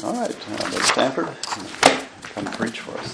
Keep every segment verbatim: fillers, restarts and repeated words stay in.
All right, uh, Brother Stanford, come preach for us.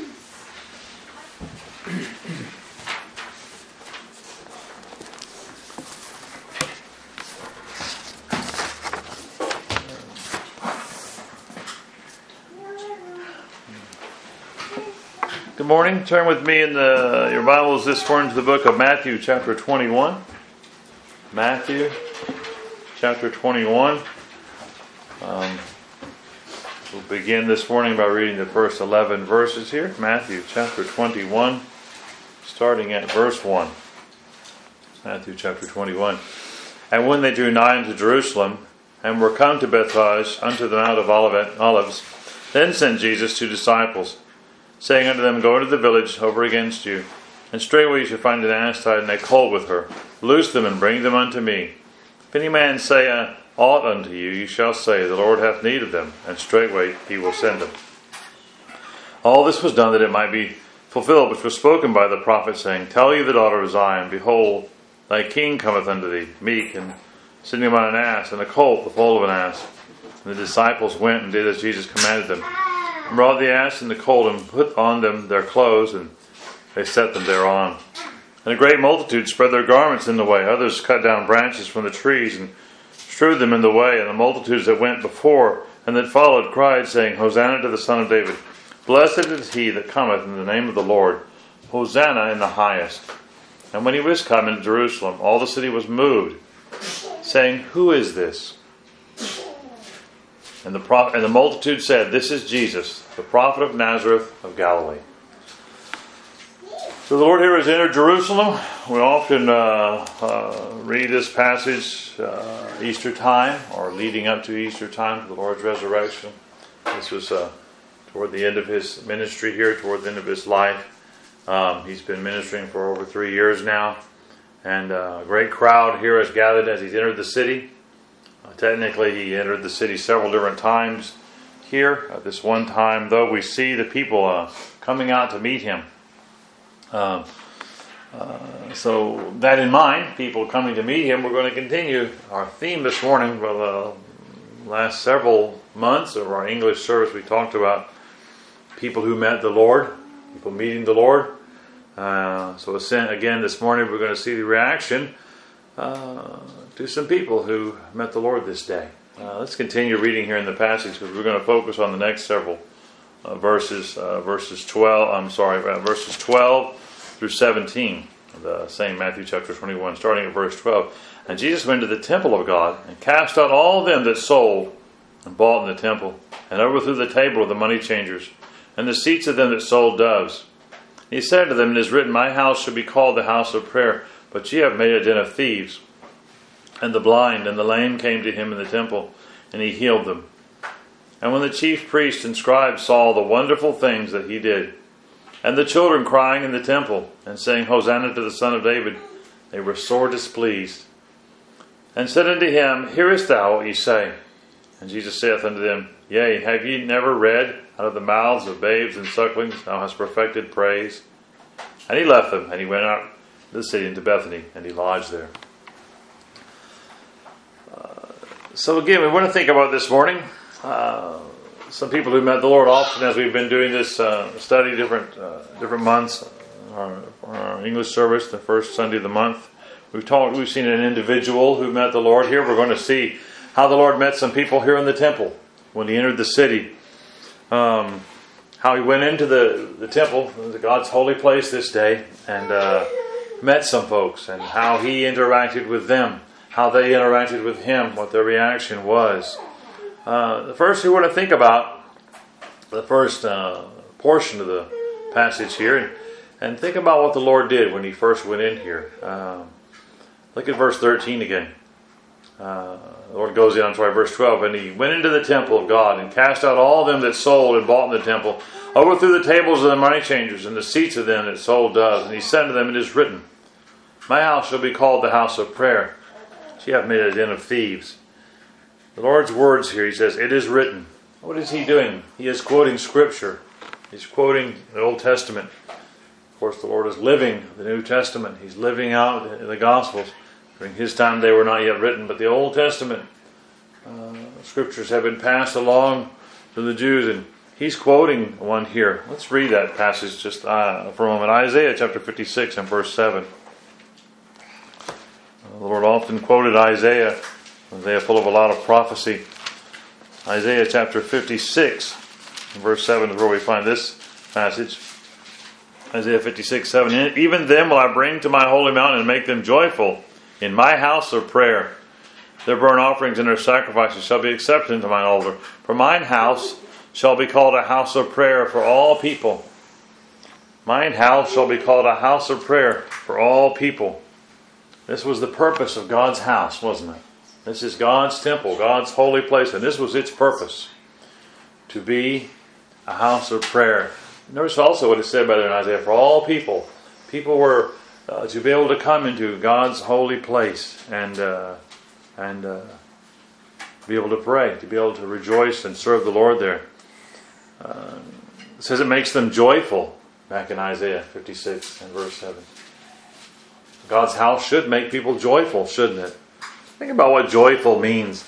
Good morning. Turn with me in the, your Bibles this morning to the book of Matthew, chapter twenty-one. Matthew, chapter twenty-one. Um, we'll begin this morning by reading the first eleven verses here. Matthew, chapter twenty-one, starting at verse one. Matthew, chapter twenty-one. And when they drew nigh unto Jerusalem, and were come to Bethphage unto the Mount of Olives, then sent Jesus two disciples, saying unto them, Go into the village over against you, and straightway you shall find an ass tied and a colt with her. Loose them and bring them unto me. If any man say uh, aught unto you, you shall say, The Lord hath need of them, and straightway he will send them. All this was done that it might be fulfilled, which was spoken by the prophet, saying, Tell ye the daughter of Zion, Behold, thy king cometh unto thee, meek, and sitting upon an ass, and a colt, the foal of an ass. And the disciples went and did as Jesus commanded them, and brought the ass and the colt, and put on them their clothes, and they set them thereon. And a great multitude spread their garments in the way. Others cut down branches from the trees, and strewed them in the way. And the multitudes that went before and that followed cried, saying, Hosanna to the Son of David. Blessed is he that cometh in the name of the Lord. Hosanna in the highest. And when he was come into Jerusalem, all the city was moved, saying, Who is this? And the, pro- and the multitude said, This is Jesus, the prophet of Nazareth of Galilee. So the Lord here has entered Jerusalem. We often uh, uh, read this passage uh, Easter time, or leading up to Easter time, the Lord's resurrection. This was uh, toward the end of his ministry here, toward the end of his life. Um, he's been ministering for over three years now. And uh, a great crowd here has gathered as he's entered the city. Uh, technically, he entered the city several different times here. At this one time, though, we see the people uh, coming out to meet him. Um, uh, so that in mind, people coming to meet him, we're going to continue our theme this morning for the last several months of our English service. We talked about people who met the Lord, people meeting the Lord. Uh, so again, this morning we're going to see the reaction uh, to some people who met the Lord this day. Uh, let's continue reading here in the passage, because we're going to focus on the next several uh, verses, uh, verses twelve. I'm sorry, uh, verses twelve through seventeen, the same Matthew chapter twenty-one, starting at verse twelve. And Jesus went to the temple of God, and cast out all them that sold and bought in the temple, and overthrew the table of the money changers, and the seats of them that sold doves. He said to them, It is written, My house shall be called the house of prayer, but ye have made it a den of thieves. And the blind and the lame came to him in the temple, and he healed them. And when the chief priests and scribes saw the wonderful things that he did, and the children crying in the temple, and saying, Hosanna to the Son of David, they were sore displeased, and said unto him, Hearest thou what ye say? And Jesus saith unto them, Yea, have ye never read, Out of the mouths of babes and sucklings thou hast perfected praise? And he left them, and he went out to the city into Bethany, and he lodged there. Uh, so again, we want to think about this morning. Uh, some people who met the Lord often, as we've been doing this uh, study different uh, different months, our, our English service, the first Sunday of the month. We've talked. We've seen an individual who met the Lord here. We're going to see how the Lord met some people here in the temple when he entered the city. Um, how he went into the, the temple, the God's holy place this day, and uh, met some folks, and how he interacted with them, how they interacted with him, what their reaction was. Uh, the first we want to think about, the first uh, portion of the passage here, and, and think about what the Lord did when he first went in here. Um, look at verse thirteen again. Uh, the Lord goes in, I'm sorry, verse twelve, and he went into the temple of God, and cast out all them that sold and bought in the temple, overthrew the tables of the money changers, and the seats of them that sold doves. And he said to them, It is written, My house shall be called the house of prayer, but ye have made it a den of thieves. The Lord's words here, he says, It is written. What is he doing? He is quoting Scripture. He's quoting the Old Testament. Of course, the Lord is living the New Testament. He's living out the Gospels. During his time, they were not yet written, but the Old Testament uh, Scriptures have been passed along to the Jews, and he's quoting one here. Let's read that passage just uh, for a moment. Isaiah chapter fifty-six and verse seven. The Lord often quoted Isaiah. Isaiah full of a lot of prophecy. Isaiah chapter fifty-six and verse seven is where we find this passage. Isaiah fifty-six, seven. Even them will I bring to my holy mountain and make them joyful in my house of prayer. Their burnt offerings and their sacrifices shall be accepted into mine altar. For mine house shall be called a house of prayer for all people. Mine house shall be called a house of prayer for all people. This was the purpose of God's house, wasn't it? This is God's temple, God's holy place, and this was its purpose, to be a house of prayer. Notice also what it said by there in Isaiah, for all people. People were uh, to be able to come into God's holy place and uh, and uh, be able to pray, to be able to rejoice and serve the Lord there. Uh, it says it makes them joyful, back in Isaiah fifty-six and verse seven. God's house should make people joyful, shouldn't it? Think about what joyful means.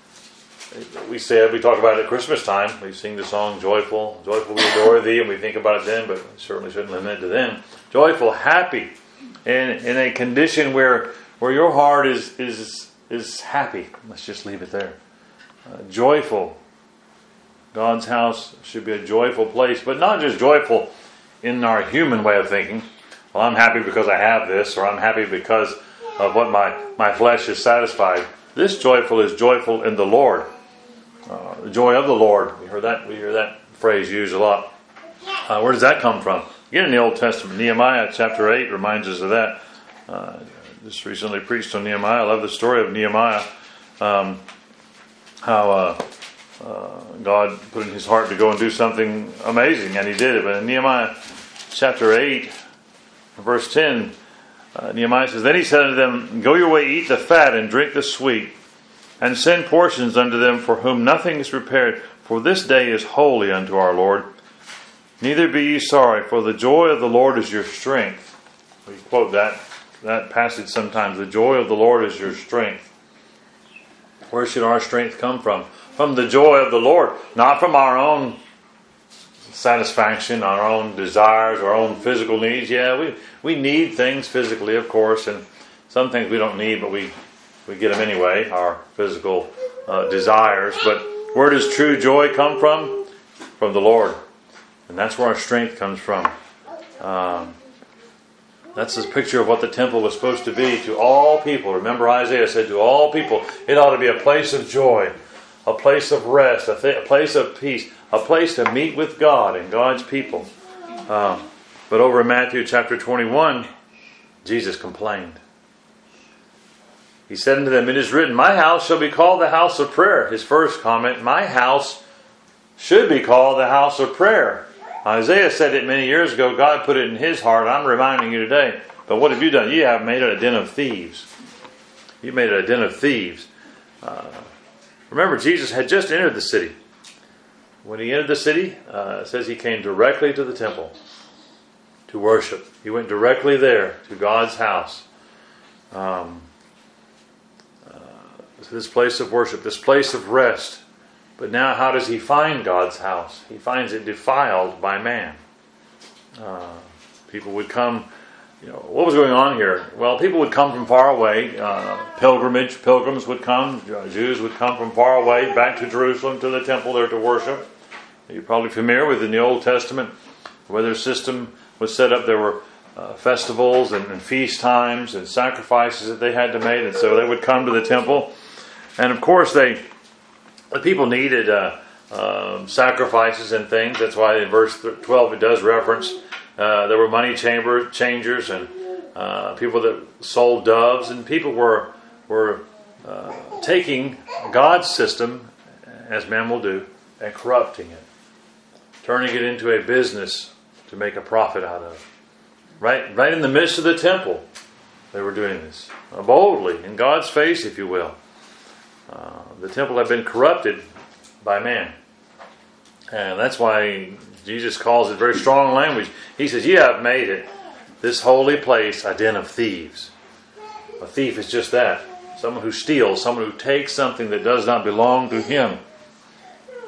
We say, we talk about it at Christmas time. We sing the song, Joyful, Joyful we adore thee, and we think about it then, but we certainly shouldn't limit it to them. Joyful, happy, in, in a condition where where your heart is is is happy. Let's just leave it there. Uh, joyful. God's house should be a joyful place, but not just joyful in our human way of thinking. Well, I'm happy because I have this, or I'm happy because of what my, my flesh is satisfied. This joyful is joyful in the Lord. Uh, the joy of the Lord. We heard that. We hear that phrase used a lot. Uh, where does that come from? Again, in the Old Testament, Nehemiah chapter eight reminds us of that. Uh, just recently preached on Nehemiah. I love the story of Nehemiah. Um, how uh, uh, God put in his heart to go and do something amazing, and he did it. But in Nehemiah chapter eight, verse ten, uh, Nehemiah says, Then he said unto them, Go your way, eat the fat, and drink the sweet, and send portions unto them for whom nothing is prepared. For this day is holy unto our Lord. Neither be ye sorry, for the joy of the Lord is your strength. We quote that, that passage sometimes. The joy of the Lord is your strength. Where should our strength come from? From the joy of the Lord, not from our own satisfaction, our own desires, our own physical needs. Yeah, we, we need things physically, of course, and some things we don't need, but we, we get them anyway, our physical uh, desires. But where does true joy come from? From the Lord. And that's where our strength comes from. Um, that's a picture of what the temple was supposed to be to all people. Remember, Isaiah said to all people, it ought to be a place of joy, a place of rest, a, th- a place of peace, a place to meet with God and God's people. Um, but over in Matthew chapter twenty-one, Jesus complained. He said unto them, It is written, My house shall be called the house of prayer. His first comment, my house should be called the house of prayer. Isaiah said it many years ago. God put it in his heart. I'm reminding you today. But what have you done? You have made it a den of thieves. You made it a den of thieves. Uh, remember, Jesus had just entered the city. When he entered the city, uh, it says he came directly to the temple to worship. He went directly there to God's house. Um, uh, this place of worship, this place of rest. But now how does he find God's house? He finds it defiled by man. Uh, people would come, you know, what was going on here? Well, people would come from far away. Uh, pilgrimage, pilgrims would come. Jews would come from far away back to Jerusalem, to the temple there to worship. You're probably familiar with in the Old Testament where their system was set up. There were uh, festivals and, and feast times and sacrifices that they had to make. And so they would come to the temple. And of course, they... The people needed uh, um, sacrifices and things. That's why in verse twelve it does reference uh, there were money chamber changers and uh, people that sold doves, and people were were uh, taking God's system, as men will do, and corrupting it, turning it into a business to make a profit out of. Right, right in the midst of the temple, they were doing this uh, boldly in God's face, if you will. Uh, the temple had been corrupted by man. And that's why Jesus calls it very strong language. He says, "You have made it, this holy place, a den of thieves." A thief is just that. Someone who steals, someone who takes something that does not belong to him.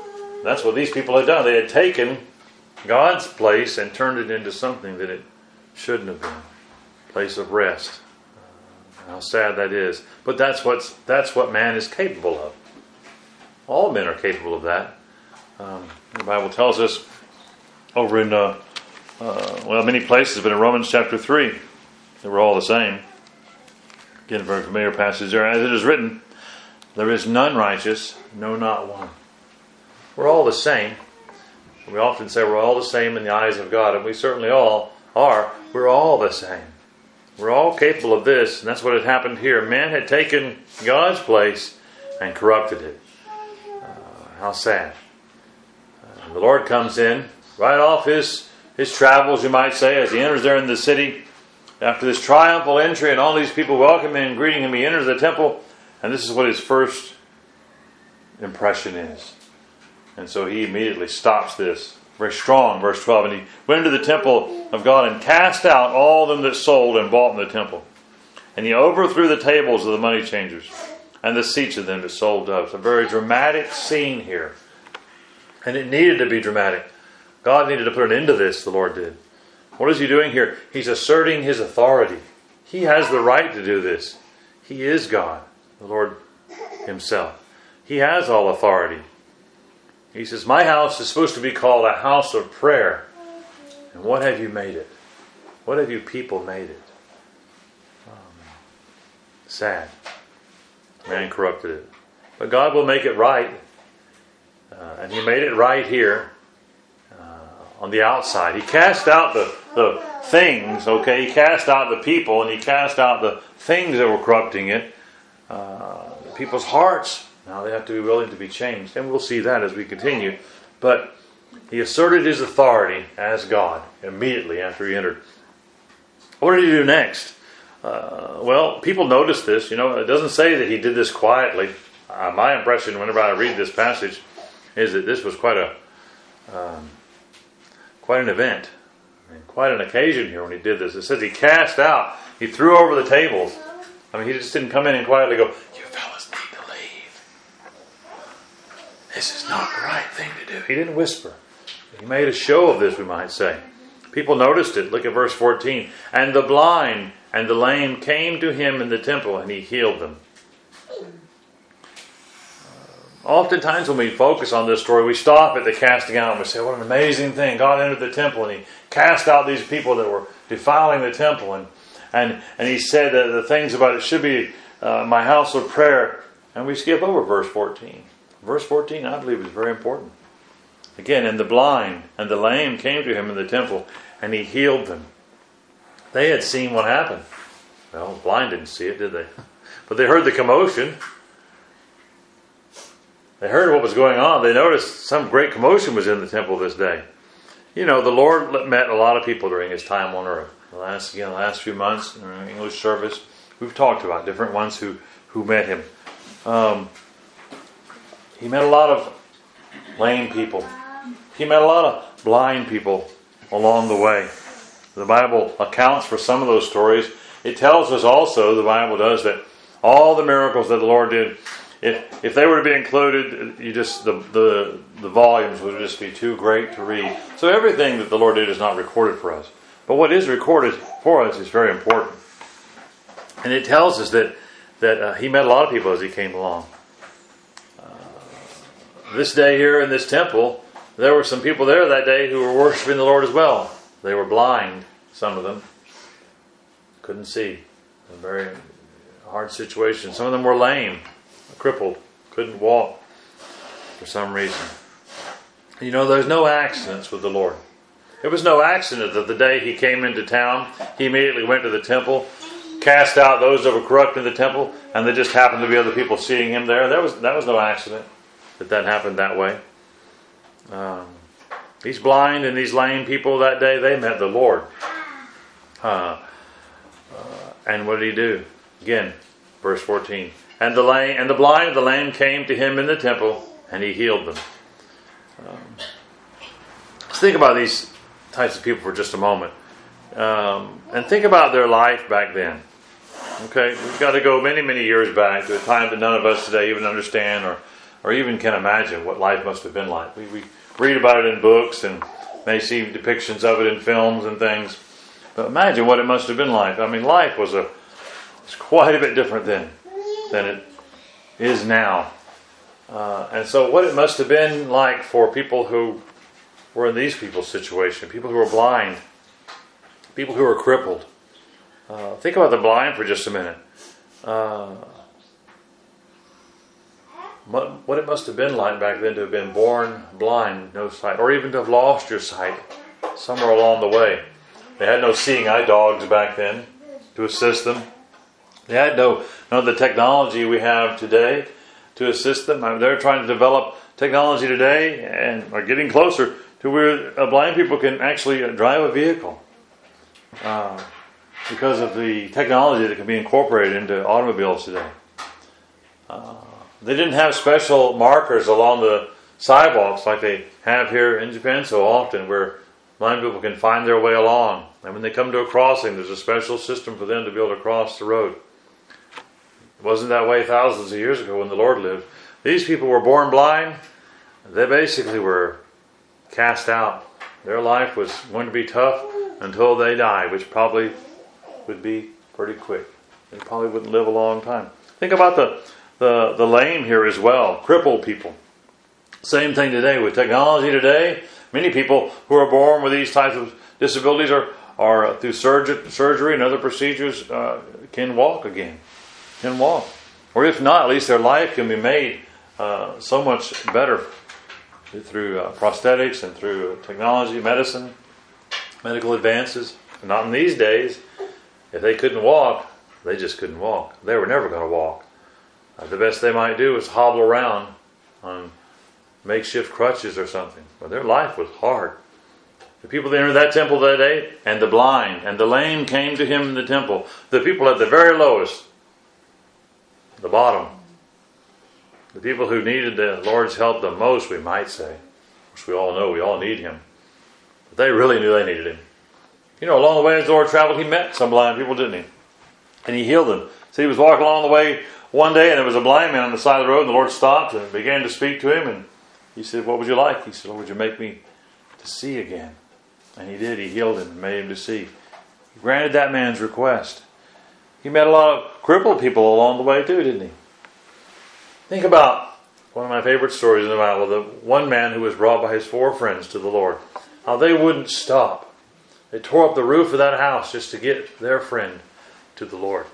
That's what these people had done. They had taken God's place and turned it into something that it shouldn't have been. A place of rest. How sad that is. But that's what's that's what man is capable of. All men are capable of that. Um, the Bible tells us over in uh, uh, well, many places, but in Romans chapter three, that we're all the same. Again, a very familiar passage there. As it is written, there is none righteous, no, not one. We're all the same. We often say we're all the same in the eyes of God, and we certainly all are. We're all the same. We're all capable of this, and that's what had happened here. Man had taken God's place and corrupted it. Uh, how sad. Uh, the Lord comes in, right off his, his travels, you might say, as he enters there in the city. After this triumphal entry and all these people welcoming him and greeting him, he enters the temple, and this is what his first impression is. And so he immediately stops this. Very strong, verse twelve. And he went into the temple of God and cast out all them that sold and bought in the temple. And he overthrew the tables of the money changers and the seats of them that sold doves. A very dramatic scene here. And it needed to be dramatic. God needed to put an end to this, the Lord did. What is he doing here? He's asserting his authority. He has the right to do this. He is God, the Lord himself. He has all authority. He says, my house is supposed to be called a house of prayer. And what have you made it? What have you people made it? Um, sad. Man corrupted it. But God will make it right. Uh, and he made it right here uh, on the outside. He cast out the, the things, okay? He cast out the people and he cast out the things that were corrupting it. Uh, people's hearts. Now they have to be willing to be changed. And we'll see that as we continue. But he asserted his authority as God immediately after he entered. What did he do next? Uh, well, people noticed this. You know, it doesn't say that he did this quietly. Uh, my impression whenever I read this passage is that this was quite a um, quite an event. I mean, quite an occasion here when he did this. It says he cast out. He threw over the tables. I mean, he just didn't come in and quietly go, you fellas need to leave. This is not the right thing to do. He didn't whisper. He made a show of this, we might say. People noticed it. Look at verse fourteen. And the blind and the lame came to him in the temple, and he healed them. Uh, oftentimes when we focus on this story, we stop at the casting out and we say, what an amazing thing. God entered the temple, and he cast out these people that were defiling the temple. And, and, and he said that the things about it should be uh, my house of prayer. And we skip over verse fourteen. Verse fourteen, I believe, is very important. Again, and the blind and the lame came to him in the temple, and he healed them. They had seen what happened. Well, the blind didn't see it, did they? But they heard the commotion. They heard what was going on. They noticed some great commotion was in the temple this day. You know, the Lord met a lot of people during his time on earth. The last, again, the last few months in our English service, we've talked about different ones who, who met him. Um, he met a lot of lame people. He met a lot of blind people along the way. The Bible accounts for some of those stories. It tells us also, the Bible does, that all the miracles that the Lord did, if if they were to be included, you just the, the, the volumes would just be too great to read. So everything that the Lord did is not recorded for us. But what is recorded for us is very important. And it tells us that, that uh, he met a lot of people as he came along. This day here in this temple, there were some people there that day who were worshiping the Lord as well. They were blind, some of them. Couldn't see. A very hard situation. Some of them were lame, crippled, couldn't walk for some reason. You know, there's no accidents with the Lord. It was no accident that the day he came into town, he immediately went to the temple, cast out those that were corrupt in the temple, and there just happened to be other people seeing him there. That was, that was no accident. That that happened that way. Um, these blind and these lame people that day, they met the Lord. Uh, uh, and what did he do? Again, verse fourteen. And the lame and the blind and the lame came to him in the temple, and he healed them. Um, let's think about these types of people for just a moment, um, and think about their life back then. Okay, we've got to go many, many years back to a time that none of us today even understand or or even can imagine what life must have been like. We, we read about it in books and may see depictions of it in films and things. But imagine what it must have been like. I mean, life was a was quite a bit different then than it is now. Uh, and so what it must have been like for people who were in these people's situation, people who were blind, people who were crippled. Uh, think about the blind for just a minute. Uh, what, what it must have been like back then to have been born blind, no sight, or even to have lost your sight somewhere along the way. They had no seeing eye dogs back then to assist them. They had no none of the technology we have today to assist them. I mean, they're trying to develop technology today and are getting closer to where uh, blind people can actually uh, drive a vehicle uh, because of the technology that can be incorporated into automobiles today. Uh, they didn't have special markers along the sidewalks like they have here in Japan so often, where blind people can find their way along. And when they come to a crossing, there's a special system for them to be able to cross the road. It wasn't that way thousands of years ago when the Lord lived. These people were born blind. They basically were cast out. Their life was going to be tough until they died, which probably would be pretty quick. They probably wouldn't live a long time. Think about the, the, the lame here as well, crippled people. Same thing today with technology today. Many people who are born with these types of disabilities are, are through surgery, surgery and other procedures uh, can walk again. Can walk. Or if not, at least their life can be made uh, so much better through uh, prosthetics and through technology, medicine, medical advances. Not in these days. If they couldn't walk, they just couldn't walk. They were never going to walk. Uh, the best they might do is hobble around on makeshift crutches or something. But their life was hard. The people that entered that temple that day, and the blind and the lame came to him in the temple. The people at the very lowest, the bottom, the people who needed the Lord's help the most, we might say, which we all know we all need Him. But they really knew they needed Him. You know, along the way as the Lord traveled, He met some blind people, didn't He? And He healed them. So He was walking along the way one day, and there was a blind man on the side of the road, and the Lord stopped and began to speak to him, and He said, "What would you like?" He said, "Lord, would you make me to see again?" And He did. He healed him and made him to see. He granted that man's request. He met a lot of crippled people along the way too, didn't He? Think about one of my favorite stories in the Bible, the one man who was brought by his four friends to the Lord. How they wouldn't stop. They tore up the roof of that house just to get their friend to the Lord.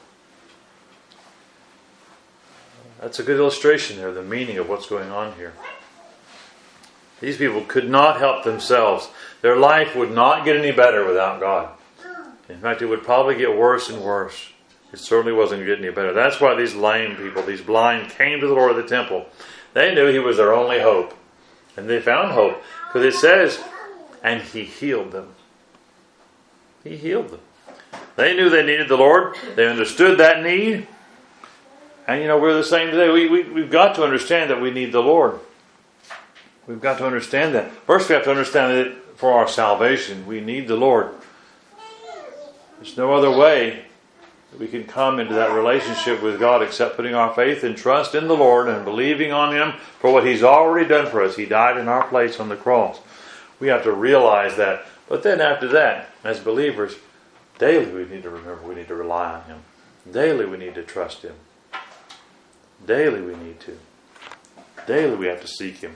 That's a good illustration there, the meaning of what's going on here. These people could not help themselves. Their life would not get any better without God. In fact, it would probably get worse and worse. It certainly wasn't going to get any better. That's why these lame people, these blind, came to the Lord of the temple. They knew He was their only hope. And they found hope. Because it says, and He healed them. He healed them. They knew they needed the Lord. They understood that need. And you know, we're the same today. We, we, we've got to understand that we need the Lord. We've got to understand that. First, we have to understand that for our salvation, we need the Lord. There's no other way that we can come into that relationship with God except putting our faith and trust in the Lord and believing on Him for what He's already done for us. He died in our place on the cross. We have to realize that. But then after that, as believers, daily we need to remember we need to rely on Him. Daily we need to trust Him. Daily we need to. Daily we have to seek Him.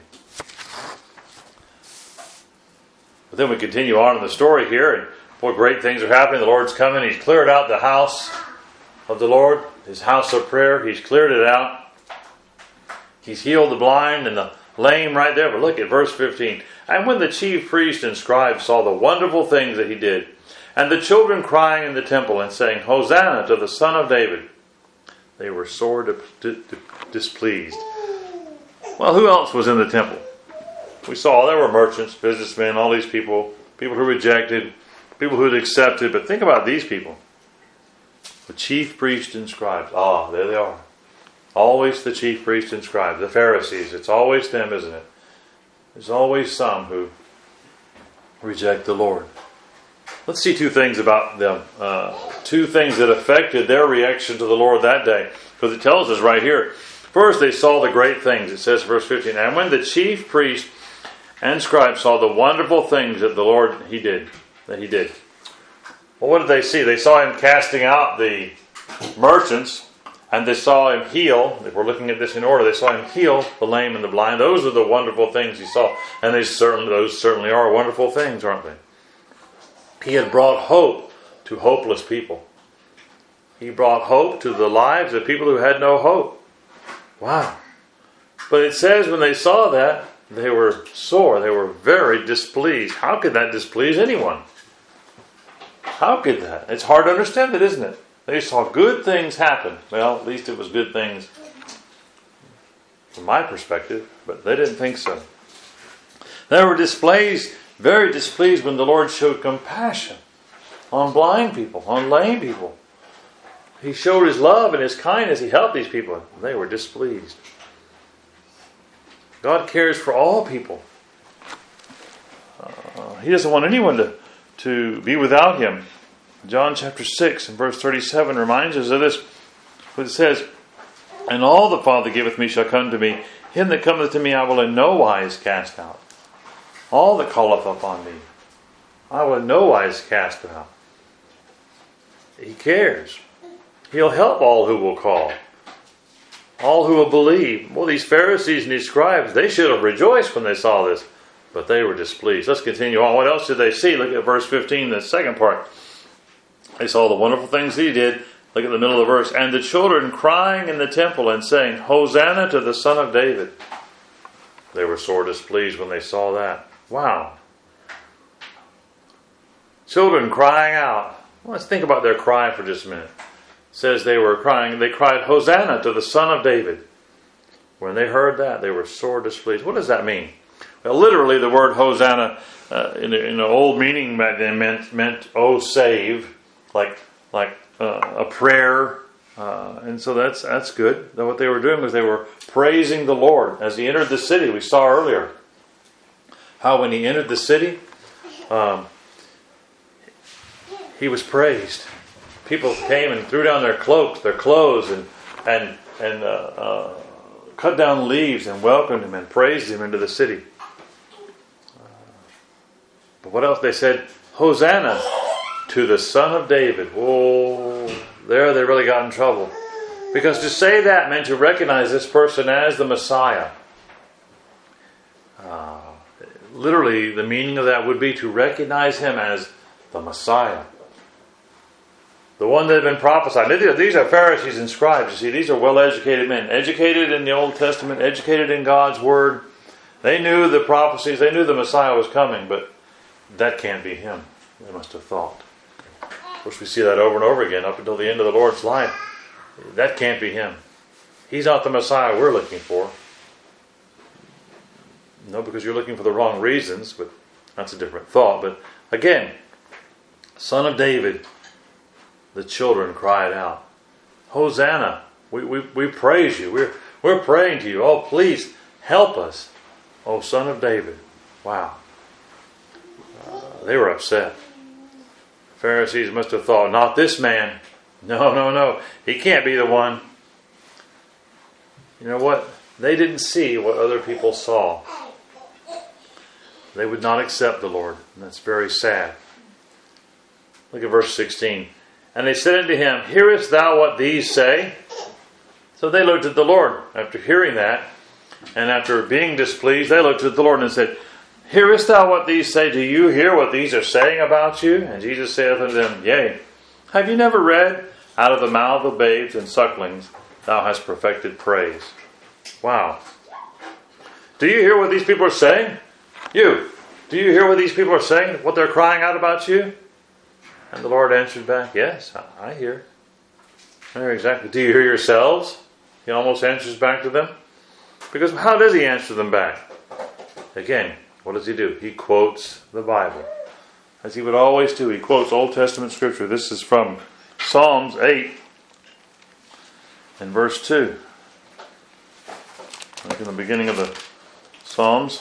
But then we continue on in the story here, and boy, great things are happening. The Lord's coming. He's cleared out the house of the Lord, His house of prayer. He's cleared it out. He's healed the blind and the lame right there. But look at verse fifteen. And when the chief priest and scribes saw the wonderful things that He did, and the children crying in the temple and saying, Hosanna to the Son of David, they were sore di- di- displeased. Well, who else was in the temple? We saw there were merchants, businessmen, all these people, people who rejected, people who had accepted. But think about these people. The chief priests and scribes. Ah, there they are. Always the chief priests and scribes. The Pharisees. It's always them, isn't it? There's always some who reject the Lord. Let's see two things about them. Uh, two things that affected their reaction to the Lord that day. Because it tells us right here, First, they saw the great things. It says, verse fifteen, and when the chief priest and scribes saw the wonderful things that the Lord he did, that he did. Well, what did they see? They saw him casting out the merchants, and they saw him heal. If we're looking at this in order, they saw him heal the lame and the blind. Those are the wonderful things he saw, and they certainly, those certainly are wonderful things, aren't they? He had brought hope to hopeless people. He brought hope to the lives of people who had no hope. Wow. But it says when they saw that, they were sore. They were very displeased. How could that displease anyone? How could that? It's hard to understand it, isn't it? They saw good things happen. Well, at least it was good things from my perspective, but they didn't think so. They were displeased, very displeased when the Lord showed compassion on blind people, on lame people. He showed His love and His kindness. He helped these people. They were displeased. God cares for all people. Uh, he doesn't want anyone to, to be without Him. John chapter six and verse thirty-seven reminds us of this. It says, and all the Father giveth me shall come to me. Him that cometh to me I will in no wise cast out. All that calleth upon me I will in no wise cast out. He cares. He'll help all who will call. All who will believe. Well, these Pharisees and these scribes, they should have rejoiced when they saw this, but they were displeased. Let's continue on. What else did they see? Look at verse fifteen, the second part. They saw the wonderful things He did. Look at the middle of the verse. And the children crying in the temple and saying, Hosanna to the Son of David. They were sore displeased when they saw that. Wow. Children crying out. Well, let's think about their cry for just a minute. It says they were crying, they cried, Hosanna to the Son of David. When they heard that, they were sore displeased. What does that mean? Well, literally, the word Hosanna, uh, in, in the old meaning back then, meant, meant oh, save, like like uh, a prayer. Uh, and so that's that's good. What they were doing was they were praising the Lord as He entered the city. We saw earlier how when He entered the city, um, He was praised. People came and threw down their cloaks, their clothes, and and and uh, uh, cut down leaves and welcomed Him and praised Him into the city. Uh, but what else? They said, Hosanna to the Son of David. Whoa, there they really got in trouble. Because to say that meant to recognize this person as the Messiah. Uh, literally, the meaning of that would be to recognize Him as the Messiah. The one that had been prophesied. These are Pharisees and scribes. You see, these are well-educated men. Educated in the Old Testament. Educated in God's Word. They knew the prophecies. They knew the Messiah was coming. But that can't be Him. They must have thought. Of course, we see that over and over again up until the end of the Lord's life. That can't be Him. He's not the Messiah we're looking for. No, because you're looking for the wrong reasons. But that's a different thought. But again, Son of David. The children cried out, Hosanna, we, we, we praise you. We're, we're praying to you. Oh, please help us. Oh, Son of David. Wow. Uh, they were upset. Pharisees must have thought, not this man. No, no, no. He can't be the one. You know what? They didn't see what other people saw. They would not accept the Lord. And that's very sad. Look at verse sixteen. And they said unto him, Hearest thou what these say? So they looked at the Lord after hearing that. And after being displeased, they looked at the Lord and said, Hearest thou what these say? Do you hear what these are saying about you? And Jesus saith unto them, Yea. Have you never read, Out of the mouth of babes and sucklings thou hast perfected praise? Wow. Do you hear what these people are saying? You. Do you hear what these people are saying? What they're crying out about you? And the Lord answered back, Yes, I hear. I hear exactly. Do you hear yourselves? He almost answers back to them. Because how does He answer them back? Again, what does He do? He quotes the Bible. As He would always do, He quotes Old Testament Scripture. This is from Psalms eight and verse two. Like in the beginning of the Psalms.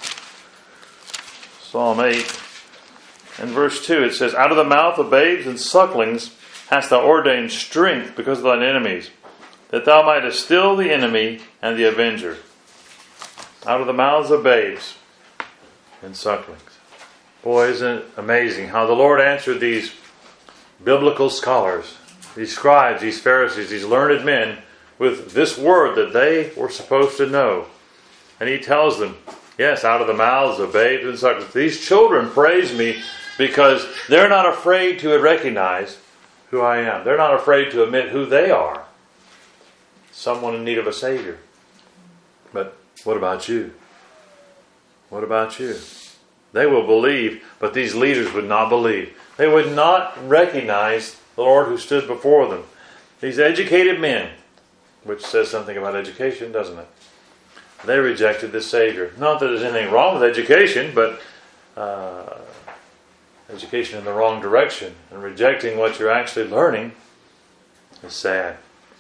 Psalm eight. In verse two it says, Out of the mouth of babes and sucklings hast thou ordained strength because of thine enemies, that thou mightest still the enemy and the avenger out of the mouths of babes and sucklings. Boy, isn't it amazing how the Lord answered these biblical scholars, these scribes, these Pharisees, these learned men, with this word that they were supposed to know. And he tells them, yes, out of the mouths of babes and sucklings. These children praise me because they're not afraid to recognize who I am. They're not afraid to admit who they are. Someone in need of a Savior. But what about you? What about you? They will believe, but these leaders would not believe. They would not recognize the Lord who stood before them. These educated men, which says something about education, doesn't it? They rejected the Savior. Not that there's anything wrong with education, but uh, education in the wrong direction and rejecting what you're actually learning is sad.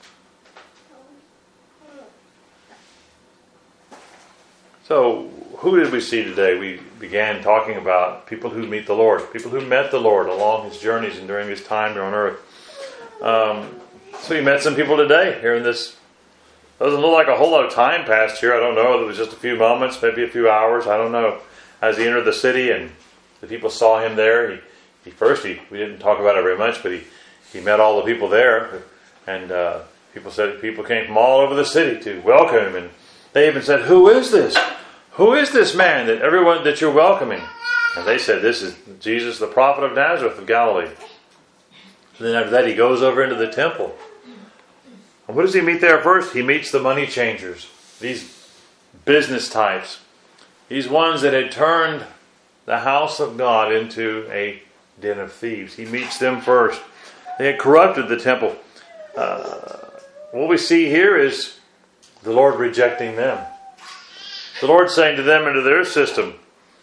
So, who did we see today? We began talking about people who meet the Lord, people who met the Lord along His journeys and during His time here on earth. Um, so, you met some people today here in this. Doesn't look like a whole lot of time passed here. I don't know. It was just a few moments, maybe a few hours. I don't know. As he entered the city and the people saw him there, he, he first, he, we didn't talk about it very much, but he, he met all the people there. And uh, people said people came from all over the city to welcome him. And they even said, who is this? Who is this man that everyone that you're welcoming? And they said, this is Jesus, the prophet of Nazareth of Galilee. And then after that, he goes over into the temple. And what does he meet there first? He meets the money changers, these business types, these ones that had turned the house of God into a den of thieves. He meets them first. They had corrupted the temple. Uh, what we see here is the Lord rejecting them. The Lord saying to them and to their system,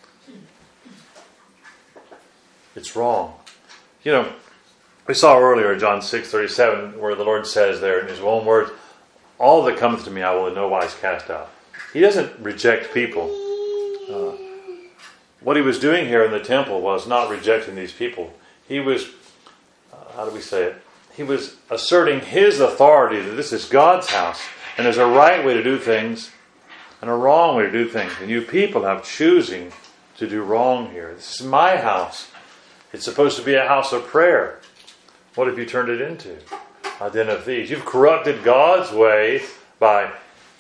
it's wrong. You know, we saw earlier in John six thirty-seven where the Lord says there in His own words, all that cometh to me I will in no wise cast out. He doesn't reject people. Uh, what He was doing here in the temple was not rejecting these people. He was, uh, how do we say it? He was asserting His authority that this is God's house and there's a right way to do things and a wrong way to do things. And you people have choosing to do wrong here. This is my house. It's supposed to be a house of prayer. What have you turned it into? A den of thieves. You've corrupted God's way by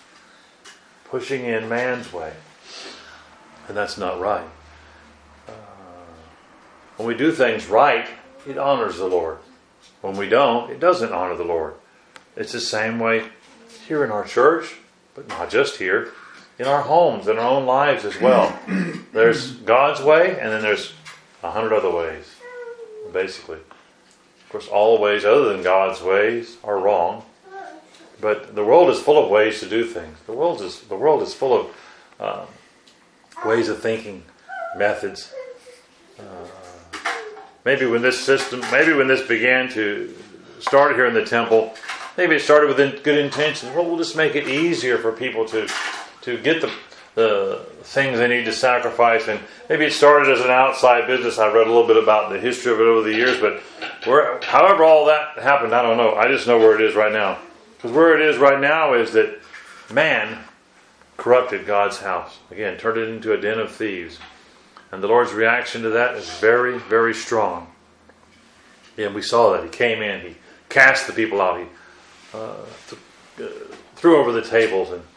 pushing in man's way. And that's not right. Uh, when we do things right, it honors the Lord. When we don't, it doesn't honor the Lord. It's the same way here in our church, but not just here. In our homes, in our own lives as well. There's God's way, and then there's a hundred other ways, basically. Of course, all ways other than God's ways are wrong. But the world is full of ways to do things. The world is the world is full of uh, ways of thinking, methods. Uh, maybe when this system, maybe when this began to start here in the temple, maybe it started with good intentions. Well, we'll just make it easier for people to to get the the things they need to sacrifice, and maybe it started as an outside business. I read a little bit about the history of it over the years, but where, however all that happened, I don't know. I just know where it is right now. Because where it is right now is that man corrupted God's house. Again, turned it into a den of thieves. And the Lord's reaction to that is very, very strong. And we saw that. He came in, He cast the people out, He uh, th- uh, threw over the tables and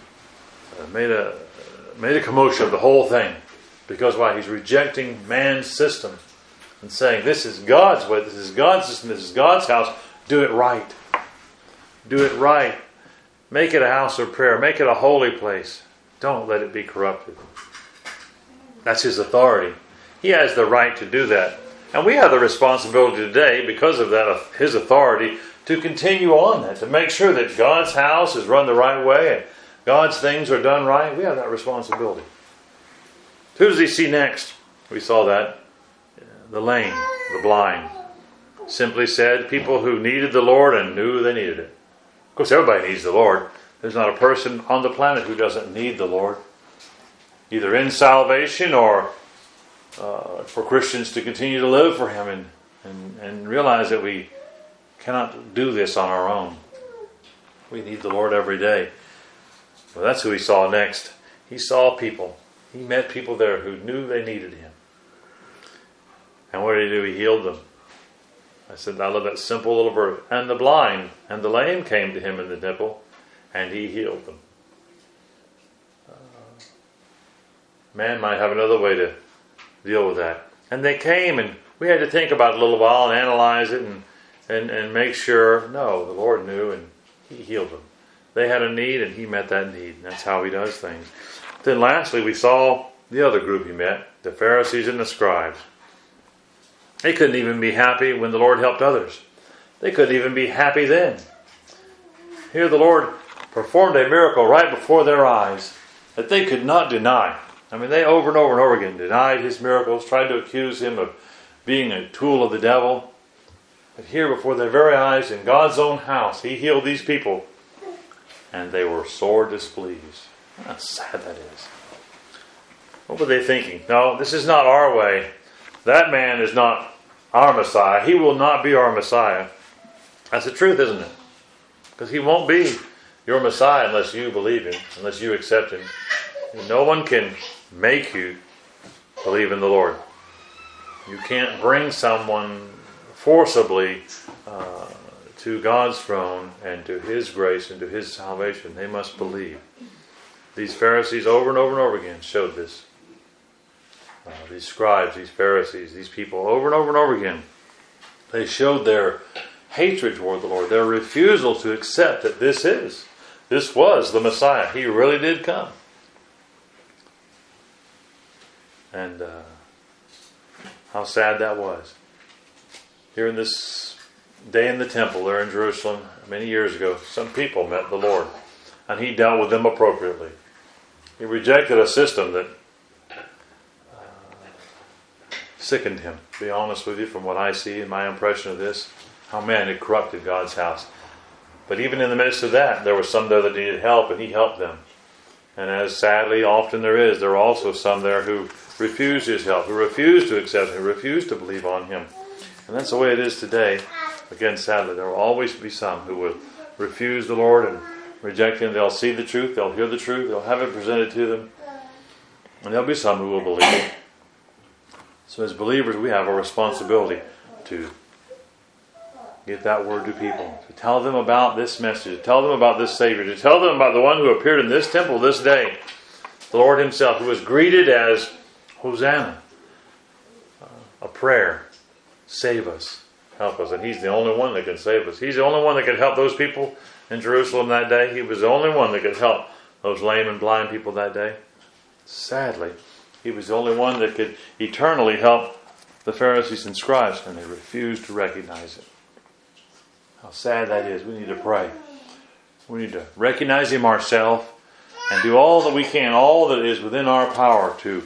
uh, made a made a commotion of the whole thing. Because why? He's rejecting man's system and saying, this is God's way, this is God's system, this is God's house. Do it right. Do it right. Make it a house of prayer. Make it a holy place. Don't let it be corrupted. That's His authority. He has the right to do that. And we have the responsibility today, because of that, His authority, to continue on that, to make sure that God's house is run the right way and God's things are done right. We have that responsibility. Who does He see next? We saw that. The lame, the blind. Simply said, people who needed the Lord and knew they needed it. Of course, everybody needs the Lord. There's not a person on the planet who doesn't need the Lord. Either in salvation or uh, for Christians to continue to live for Him and, and, and realize that we cannot do this on our own. We need the Lord every day. Well, that's who he saw next. He saw people. He met people there who knew they needed him. And what did he do? He healed them. I said, I love that simple little verse. And the blind and the lame came to him in the temple, and he healed them. Uh, man might have another way to deal with that. And they came, and we had to think about it a little while and analyze it and, and, and make sure. No, the Lord knew, and he healed them. They had a need, and he met that need. And that's how he does things. Then lastly, we saw the other group he met, the Pharisees and the scribes. They couldn't even be happy when the Lord helped others. They couldn't even be happy then. Here the Lord performed a miracle right before their eyes that they could not deny. I mean, they over and over and over again denied his miracles, tried to accuse him of being a tool of the devil. But here before their very eyes, in God's own house, he healed these people. And they were sore displeased. How sad that is. What were they thinking? No, this is not our way. That man is not our Messiah. He will not be our Messiah. That's the truth, isn't it? Because he won't be your Messiah unless you believe him, unless you accept him. And no one can make you believe in the Lord. You can't bring someone forcibly uh, to God's throne and to his grace and to his salvation. They must believe. These Pharisees over and over and over again showed this. Uh, these scribes, these Pharisees, these people over and over and over again, they showed their hatred toward the Lord, their refusal to accept that this is, this was the Messiah. He really did come. And uh, how sad that was. Here in this day in the temple there in Jerusalem, many years ago, some people met the Lord, and he dealt with them appropriately. He rejected a system that sickened him, to be honest with you, from what I see and my impression of this, how man had corrupted God's house. But even in the midst of that, there were some there that needed help, and he helped them. And as sadly often there is, there are also some there who refused his help, who refused to accept him, who refused to believe on him. And that's the way it is today. Again, sadly, there will always be some who will refuse the Lord and reject him. They'll see the truth, they'll hear the truth, they'll have it presented to them, and there'll be some who will believe. So as believers, we have a responsibility to get that word to people, to tell them about this message, to tell them about this Savior, to tell them about the one who appeared in this temple this day, the Lord himself, who was greeted as Hosanna, uh, a prayer, save us, help us. And he's the only one that can save us. He's the only one that could help those people in Jerusalem that day. He was the only one that could help those lame and blind people that day. Sadly, he was the only one that could eternally help the Pharisees and scribes, and they refused to recognize it. How sad that is. We need to pray. We need to recognize him ourselves and do all that we can, all that is within our power to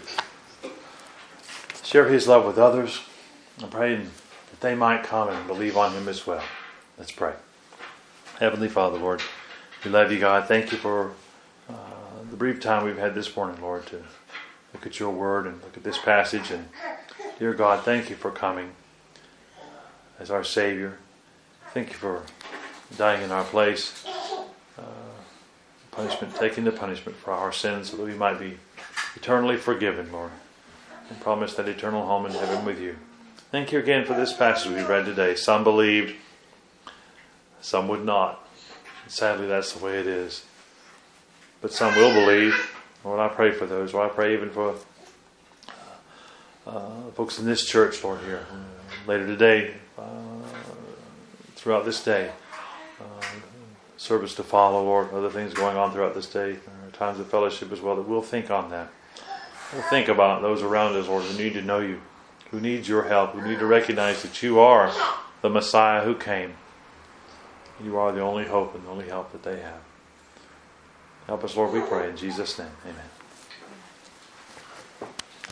share his love with others and pray that they might come and believe on him as well. Let's pray. Heavenly Father, Lord, we love you, God. Thank you for uh, the brief time we've had this morning, Lord, to look at your word and look at this passage. And dear God, thank you for coming as our Savior. Thank you for dying in our place, uh, punishment, taking the punishment for our sins so that we might be eternally forgiven, Lord, and promise that eternal home in heaven with you. Thank you again for this passage we read today. Some believed, some would not. And sadly, that's the way it is. But some will believe. Lord, I pray for those. Lord, I pray even for uh, folks in this church, Lord, here. Uh, later today, uh, throughout this day, uh, service to follow, Lord, other things going on throughout this day, uh, times of fellowship as well, that we'll think on that. We'll think about those around us, Lord, who need to know you, who needs your help, who need to recognize that you are the Messiah who came. You are the only hope and the only help that they have. Help us, Lord, we pray in Jesus' name. Amen.